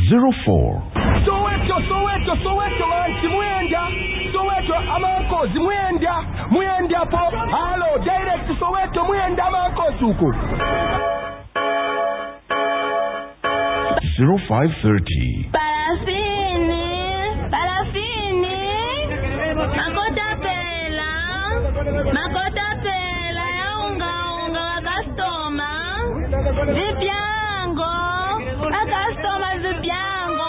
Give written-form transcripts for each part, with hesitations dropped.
Soweto manchi mwenda. Soweto amankozi mwenda po. Hello, direct Soweto mwenda amankozi uko. 0530. Parafini. Makota pela ya unga customer. Zipiango. A customer zipiango.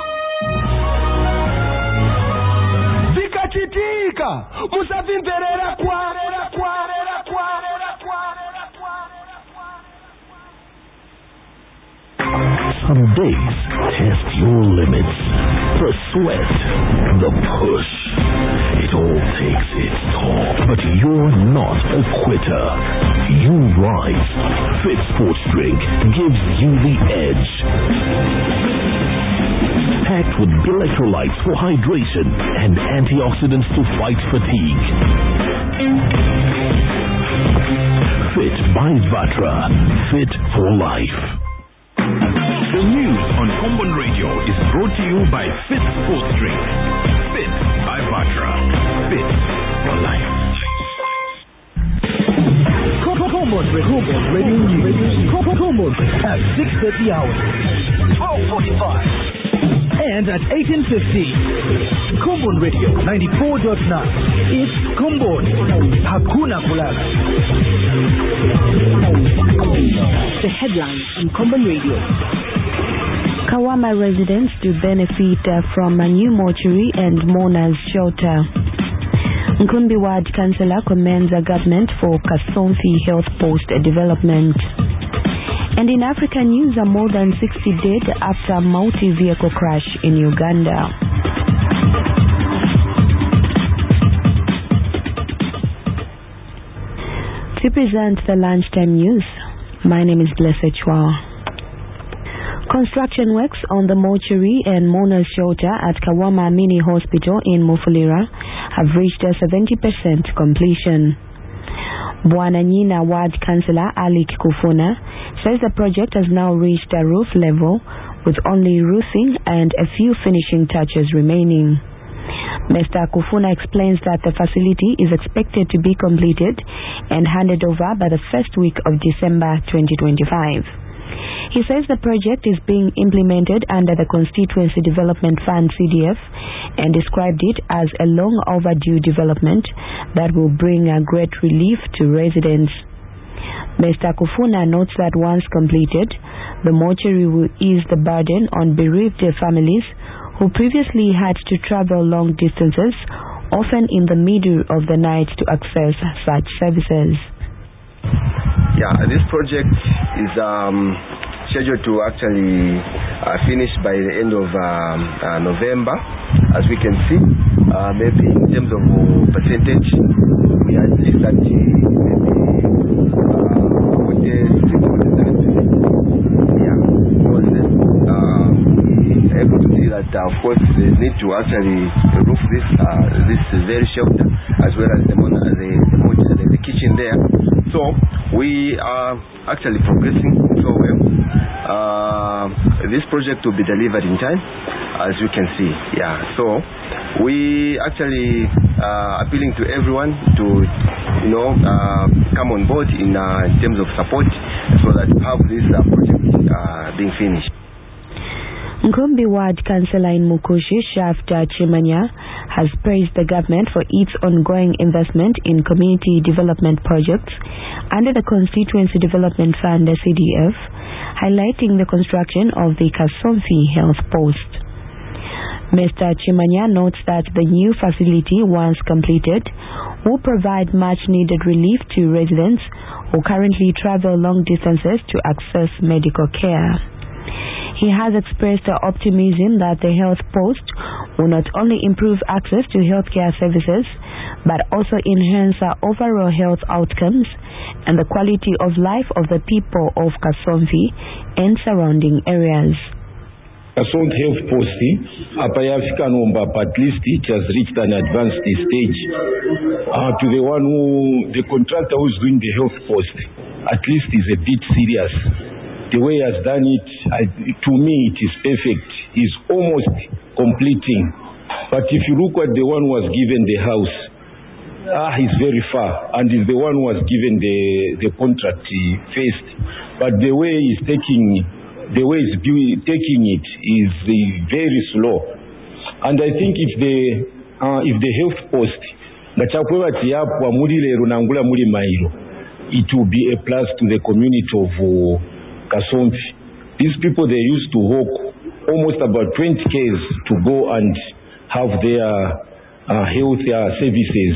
Zikachitika. Musavimverera kwa. Some days test your limits. The sweat, the push. It all takes its toll. But you're not a quitter. You rise. Fit Sports Drink gives you the edge. Packed with electrolytes for hydration and antioxidants to fight fatigue. Fit by Vatra. Fit for life. The news on Common Radio is brought to you by Fit Sports Drink. Fit by Vatra. Fit for life. Common Radio News. Common at 6:30 hours, 12:45, and at 18:50. Common Radio 94.9. It's Common. Hakuna Kulala. The headlines on Common Radio. Kawama residents to benefit from a new mortuary and mourners shelter. Nkumbi Ward Councillor commends the government for Kasomfi Health Post development. And in African news, more than 60 dead after a multi-vehicle crash in Uganda. To present the lunchtime news, my name is Blessed Chua. Construction works on the mortuary and mourners shelter at Kawama Mini Hospital in Mufulira have reached a 70% completion. Bwana Nyina Ward Councillor Alik Kufuna says the project has now reached a roof level with only roofing and a few finishing touches remaining. Mr. Kufuna explains that the facility is expected to be completed and handed over by the first week of December 2025. He says the project is being implemented under the Constituency Development Fund CDF and described it as a long overdue development that will bring a great relief to residents. Mr. Kufuna notes that once completed, the mortuary will ease the burden on bereaved families who previously had to travel long distances, often in the middle of the night, to access such services. Yeah, this project is scheduled to actually finish by the end of November. As we can see, maybe in terms of percentage, we are at least at maybe 40%. Able to see that, of course, they need to actually roof this very shelter, as well as the kitchen there. So we are actually progressing so well. This project will be delivered in time, as you can see. Yeah. So we actually appealing to everyone to come on board in terms of support, so that we have this project being finished. Nkumbi Ward Councillor in Mukushi, Shafta Chimanya, has praised the government for its ongoing investment in community development projects under the Constituency Development Fund CDF, highlighting the construction of the Kasomfi Health Post. Mr. Chimanya notes that the new facility, once completed, will provide much-needed relief to residents who currently travel long distances to access medical care. He has expressed optimism that the health post will not only improve access to healthcare services, but also enhance our overall health outcomes and the quality of life of the people of Kasomfi and surrounding areas. Kasomfi Health Post, Apayafika Nomba, at least it has reached an advanced stage. To the one the contractor who is doing the health post, at least is a bit serious. The way he has done it, to me, it is perfect. is almost completing. But if you look at the one who was given the house, he's very far, and is the one who was given the contract first. But the way he's taking it is very slow. And I think if the health post it will be a plus to the community of Kasonfi. These people, they used to walk almost about 20 km to go and have their health services.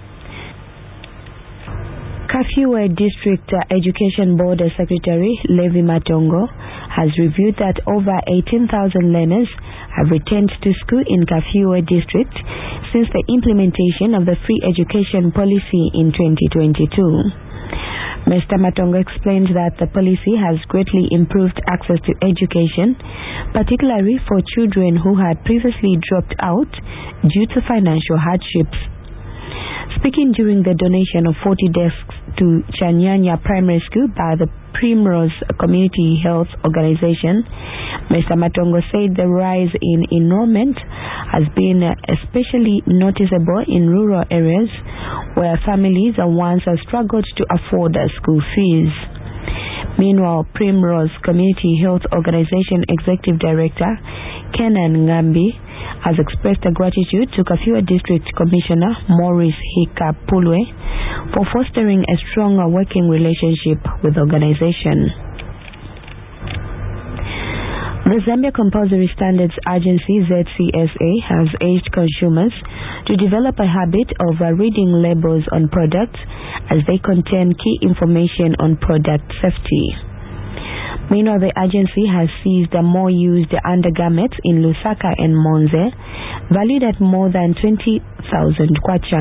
Kafue District Education Board Secretary Levi Matongo has reviewed that over 18,000 learners have returned to school in Kafue District since the implementation of the free education policy in 2022. Mr. Matongo explained that the policy has greatly improved access to education, particularly for children who had previously dropped out due to financial hardships. Speaking during the donation of 40 desks to Chanyanya Primary School by the Primrose Community Health Organization, Mr. Matongo said the rise in enrollment has been especially noticeable in rural areas where families once struggled to afford school fees. Meanwhile, Primrose Community Health Organization Executive Director Kenan Ngambi has expressed gratitude to Kafue District Commissioner Maurice Hikapulwe for fostering a strong working relationship with the organization. The Zambia Compulsory Standards Agency ZCSA has urged consumers to develop a habit of reading labels on products as they contain key information on product safety. Meanwhile, the agency has seized the more used undergarments in Lusaka and Monze, valued at more than 20,000 kwacha.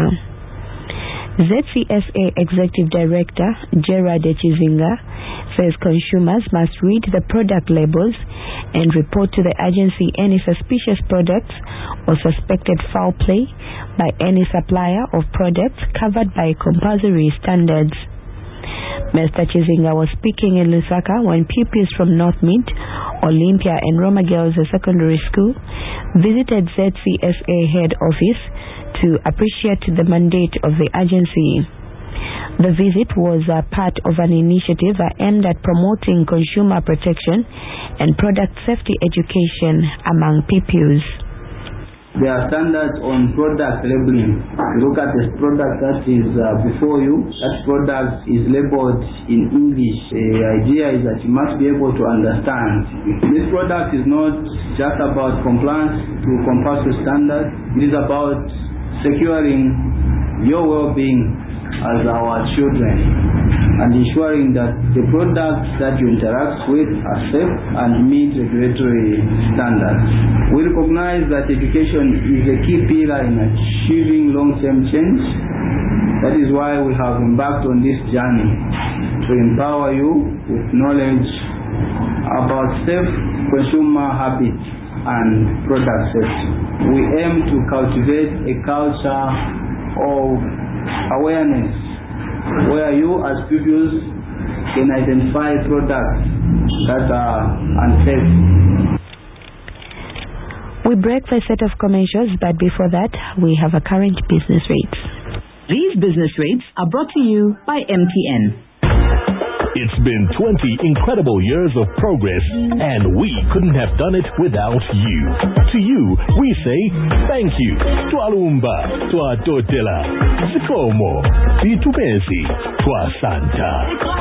ZCSA Executive Director Gerard Chizinga says consumers must read the product labels and report to the agency any suspicious products or suspected foul play by any supplier of products covered by compulsory standards. Mr. Chizinga was speaking in Lusaka when pupils from North Mid, Olympia and Roma Girls Secondary School visited ZCSA head office to appreciate the mandate of the agency. The visit was a part of an initiative aimed at promoting consumer protection and product safety education among pupils. There are standards on product labeling. You look at the product that is before you, that product is labeled in English. The idea is that you must be able to understand. This product is not just about compliance to compulsory standards. It is about securing your well-being as our children and ensuring that the products that you interact with are safe and meet regulatory standards. We recognize that education is a key pillar in achieving long-term change. That is why we have embarked on this journey to empower you with knowledge about safe consumer habits and product safety. We aim to cultivate a culture of awareness where you as pupils can identify products that are unsafe. We break the set of commercials, but before that, we have a current business rates. These business rates are brought to you by MTN. It's been 20 incredible years of progress, and we couldn't have done it without you. To you, we say thank you. Tua Lumba, Tua Totela, Sikomo, Titupensi, Tua Santa.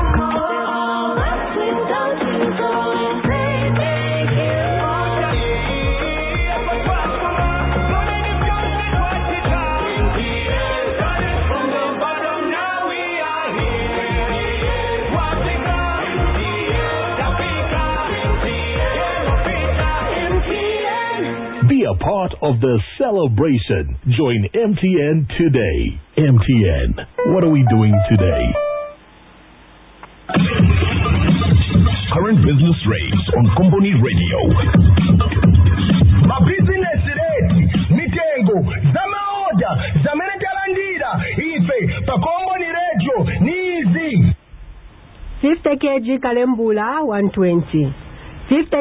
Be a part of the celebration. Join MTN today. MTN, what are we doing today? Current business rates on Company Radio. My business rate, mitengo, zama order, zamene talandira, ife, pa Company Radio, nizi. 50 kg Kalembula, 120. 50